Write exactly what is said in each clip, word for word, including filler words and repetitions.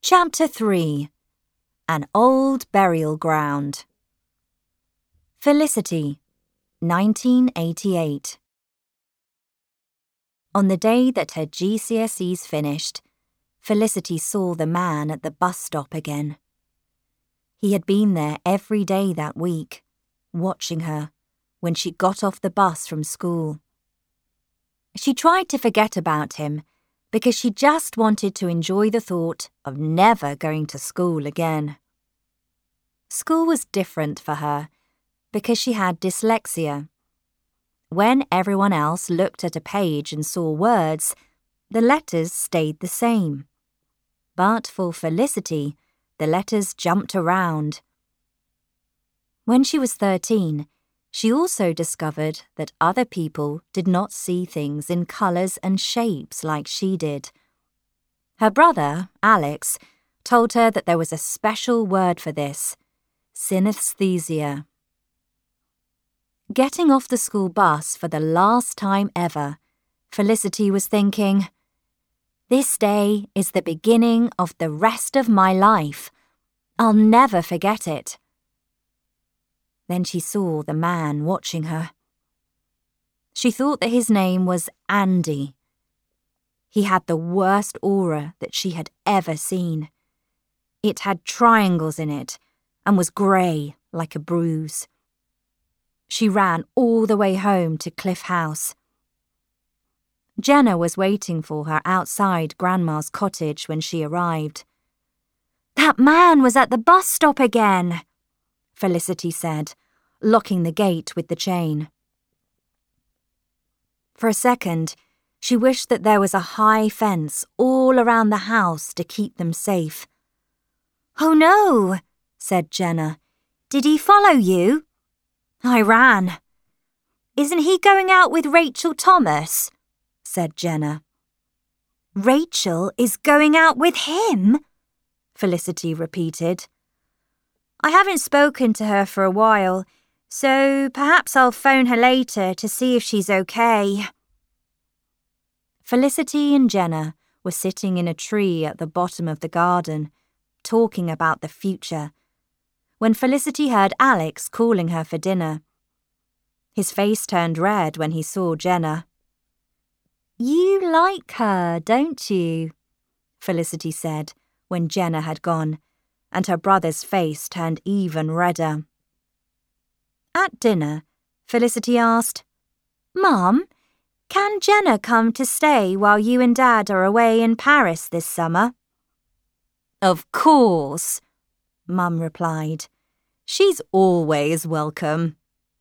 Chapter three. An Old Burial Ground. Felicity, nineteen eighty-eight. On the day that her G C S Es finished, Felicity saw the man at the bus stop again. He had been there every day that week, watching her when she got off the bus from school. She tried to forget about him because she just wanted to enjoy the thought of never going to school again. School was different for her because she had dyslexia. When everyone else looked at a page and saw words, the letters stayed the same. But for Felicity, the letters jumped around. When she was thirteen, she also discovered that other people did not see things in colours and shapes like she did. Her brother, Alex, told her that there was a special word for this: synesthesia. Getting off the school bus for the last time ever, Felicity was thinking, "This day is the beginning of the rest of my life. I'll never forget it." Then she saw the man watching her. She thought that his name was Andy. He had the worst aura that she had ever seen. It had triangles in it and was grey like a bruise. She ran all the way home to Cliff House. Jenna was waiting for her outside Grandma's cottage when she arrived. "That man was at the bus stop again," Felicity said, locking the gate with the chain. For a second, she wished that there was a high fence all around the house to keep them safe. "Oh no," said Jenna. "Did he follow you?" "I ran." "Isn't he going out with Rachel Thomas?" said Jenna. "Rachel is going out with him?" Felicity repeated. "I haven't spoken to her for a while, so perhaps I'll phone her later to see if she's okay." Felicity and Jenna were sitting in a tree at the bottom of the garden, talking about the future, when Felicity heard Alex calling her for dinner. His face turned red when he saw Jenna. "You like her, don't you?" Felicity said when Jenna had gone, and her brother's face turned even redder. At dinner, Felicity asked, "Mum, can Jenna come to stay while you and Dad are away in Paris this summer?" "Of course," Mum replied. "She's always welcome."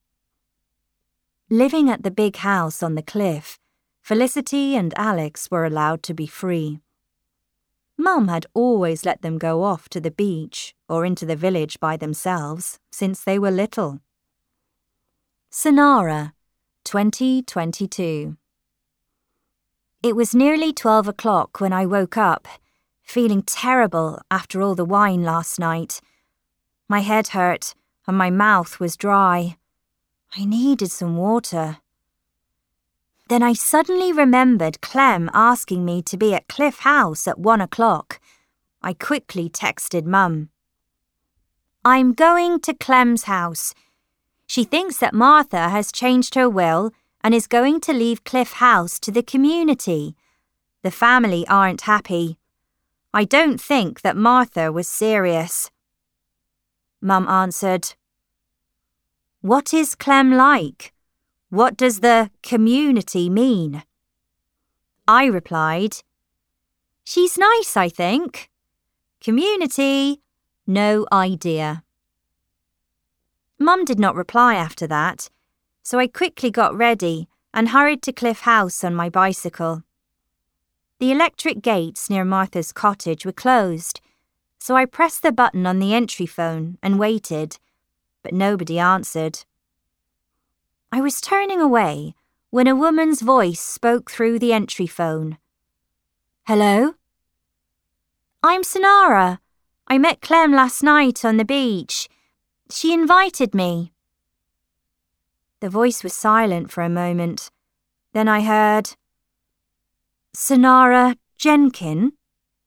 Living at the big house on the cliff, Felicity and Alex were allowed to be free. Mum had always let them go off to the beach or into the village by themselves since they were little. Sonara, twenty twenty-two. It was nearly twelve o'clock when I woke up, feeling terrible after all the wine last night. My head hurt and my mouth was dry. I needed some water. Then I suddenly remembered Clem asking me to be at Cliff House at one o'clock. I quickly texted Mum. "I'm going to Clem's house. She thinks that Martha has changed her will and is going to leave Cliff House to the community. The family aren't happy. I don't think that Martha was serious." Mum answered, "What is Clem like? What does the community mean?" I replied, "She's nice, I think. Community, no idea." Mum did not reply after that, so I quickly got ready and hurried to Cliff House on my bicycle. The electric gates near Martha's cottage were closed, so I pressed the button on the entry phone and waited, but nobody answered. I was turning away when a woman's voice spoke through the entry phone. "Hello?" "I'm Sonara. I met Clem last night on the beach. She invited me." The voice was silent for a moment. Then I heard, "Sonara Jenkin?"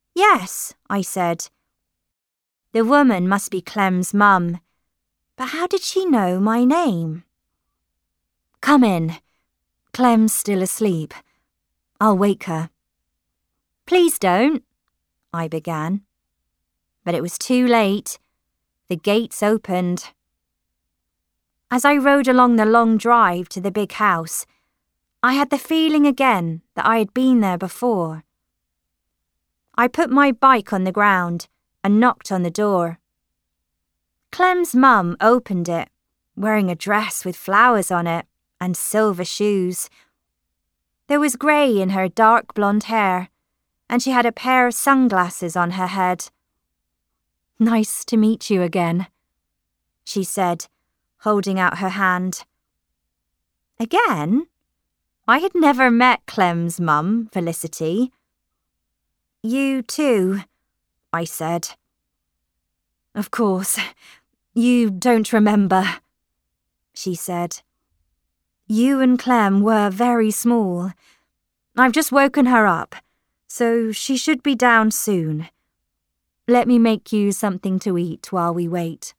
Yes, I said. The woman must be Clem's mum, but how did she know my name? Come in. Clem's still asleep. I'll wake her. Please don't, I began. But it was too late. The gates opened. As I rode along the long drive to the big house, I had the feeling again that I had been there before. I put my bike on the ground and knocked on the door. Clem's mum opened it, wearing a dress with flowers on it and silver shoes. There was grey in her dark blonde hair, and she had a pair of sunglasses on her head. Nice to meet you again, she said, holding out her hand. Again? I had never met Clem's mum, Felicity. You too, I said. Of course, you don't remember, she said. You and Clem were very small. I've just woken her up, so she should be down soon. Let me make you something to eat while we wait.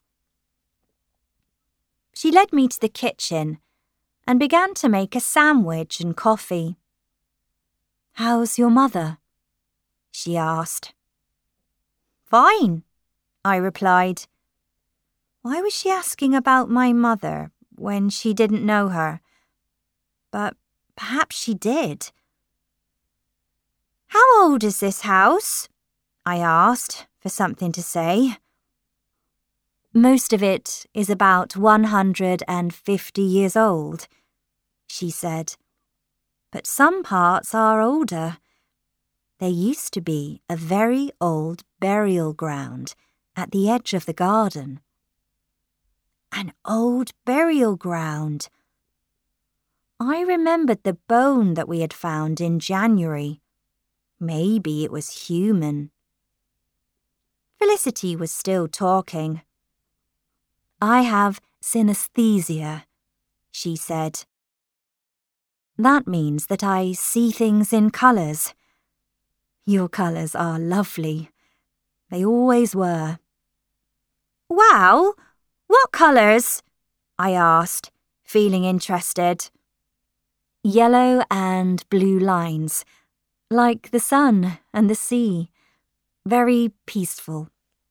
She led me to the kitchen and began to make a sandwich and coffee. How's your mother? She asked. Fine, I replied. Why was she asking about my mother when she didn't know her? But perhaps she did. How old is this house? I asked, for something to say. Most of it is about one hundred fifty years old, she said. But some parts are older. There used to be a very old burial ground at the edge of the garden. An old burial ground. I remembered the bone that we had found in January. Maybe it was human. Felicity was still talking. I have synesthesia, she said. That means that I see things in colours. Your colours are lovely. They always were. Wow, what colours? I asked, feeling interested. Yellow and blue lines, like the sun and the sea. Very peaceful.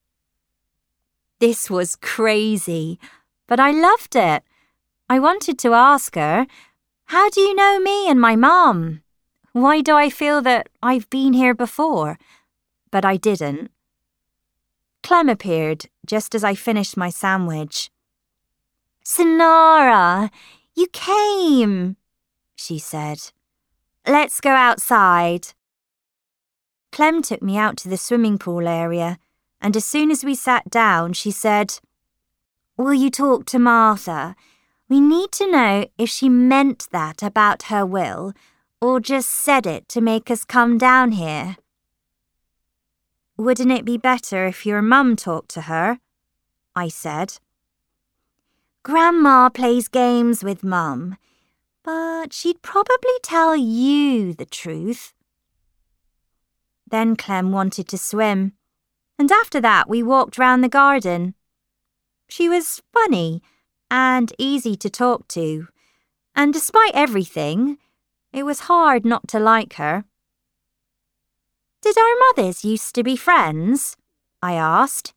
This was crazy, but I loved it. I wanted to ask her, how do you know me and my mum? Why do I feel that I've been here before? But I didn't. Clem appeared just as I finished my sandwich. Sonara, you came, she said. Let's go outside. Clem took me out to the swimming pool area, and as soon as we sat down, she said, Will you talk to Martha? We need to know if she meant that about her will, or just said it to make us come down here. Wouldn't it be better if your mum talked to her? I said. Grandma plays games with Mum, but she'd probably tell you the truth. Then Clem wanted to swim, and after that we walked round the garden. She was funny and easy to talk to, and despite everything, it was hard not to like her. Did our mothers used to be friends? I asked.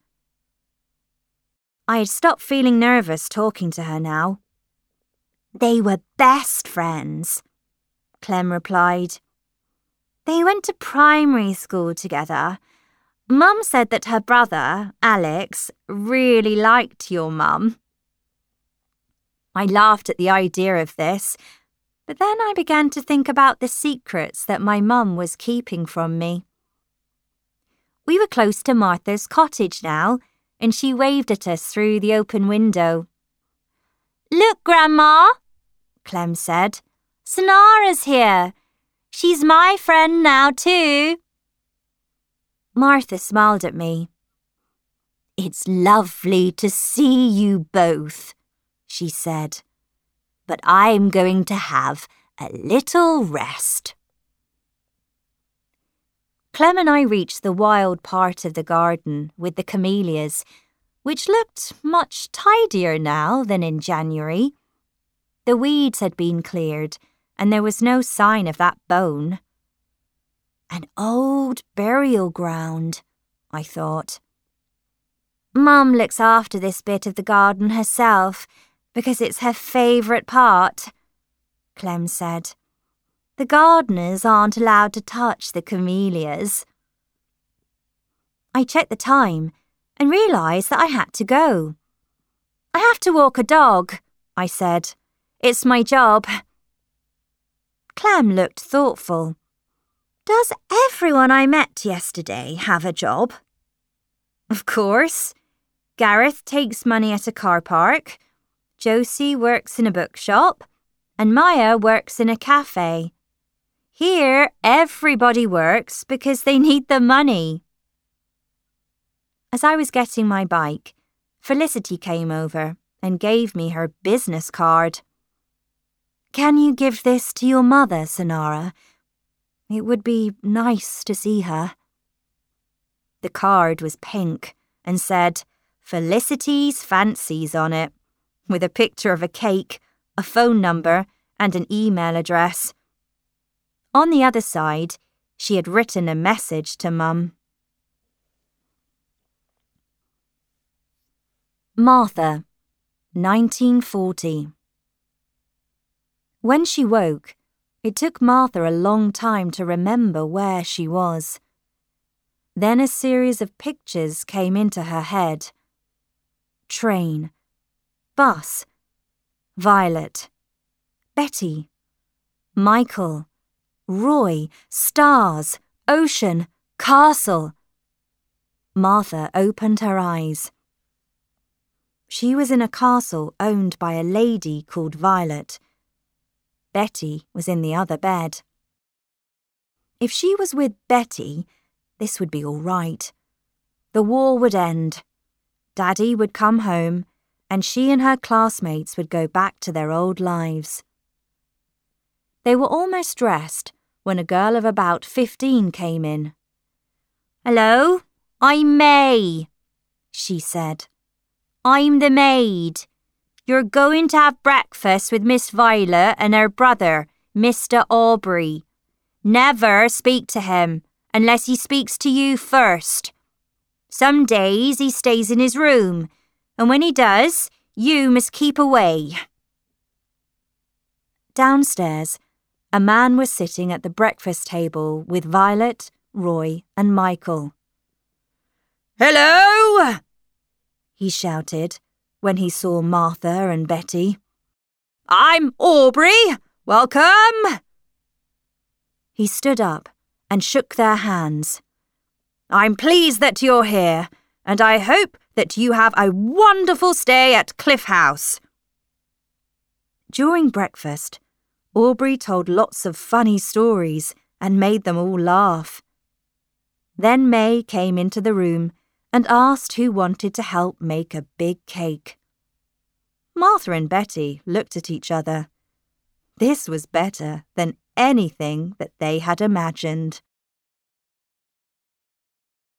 I had stopped feeling nervous talking to her now. They were best friends, Clem replied. They went to primary school together. Mum said that her brother, Alex, really liked your mum. I laughed at the idea of this, but then I began to think about the secrets that my mum was keeping from me. We were close to Martha's cottage now, and she waved at us through the open window. Look, Grandma, Clem said. Sonara's here. She's my friend now too. Martha smiled at me. It's lovely to see you both, she said. But I'm going to have a little rest. Clem and I reached the wild part of the garden with the camellias, which looked much tidier now than in January. The weeds had been cleared, and there was no sign of that bone. An old burial ground, I thought. Mum looks after this bit of the garden herself because it's her favourite part, Clem said. The gardeners aren't allowed to touch the camellias. I checked the time and realised that I had to go. I have to walk a dog, I said. It's my job. Clem looked thoughtful. Does everyone I met yesterday have a job? Of course. Gareth takes money at a car park, Josie works in a bookshop, and Maya works in a cafe. Here, everybody works because they need the money. As I was getting my bike, Felicity came over and gave me her business card. Can you give this to your mother, Sonara? It would be nice to see her. The card was pink and said, Felicity's Fancies on it, with a picture of a cake, a phone number, and an email address. On the other side, she had written a message to Mum. Martha, nineteen forty. When she woke, it took Martha a long time to remember where she was. Then a series of pictures came into her head. Train, bus, Violet, Betty, Michael, Roy, stars, ocean, castle. Martha opened her eyes. She was in a castle owned by a lady called Violet. Betty was in the other bed. If she was with Betty, this would be all right. The war would end. Daddy would come home, and she and her classmates would go back to their old lives. They were almost dressed when a girl of about fifteen came in. Hello, I'm May, she said. I'm the maid. You're going to have breakfast with Miss Violet and her brother, Mister Aubrey. Never speak to him unless he speaks to you first. Some days he stays in his room, and when he does, you must keep away. Downstairs, a man was sitting at the breakfast table with Violet, Roy, and Michael. Hello! He shouted when he saw Martha and Betty. I'm Aubrey. Welcome! He stood up and shook their hands. I'm pleased that you're here, and I hope that you have a wonderful stay at Cliff House. During breakfast, Aubrey told lots of funny stories and made them all laugh. Then May came into the room and asked who wanted to help make a big cake. Martha and Betty looked at each other. This was better than anything that they had imagined.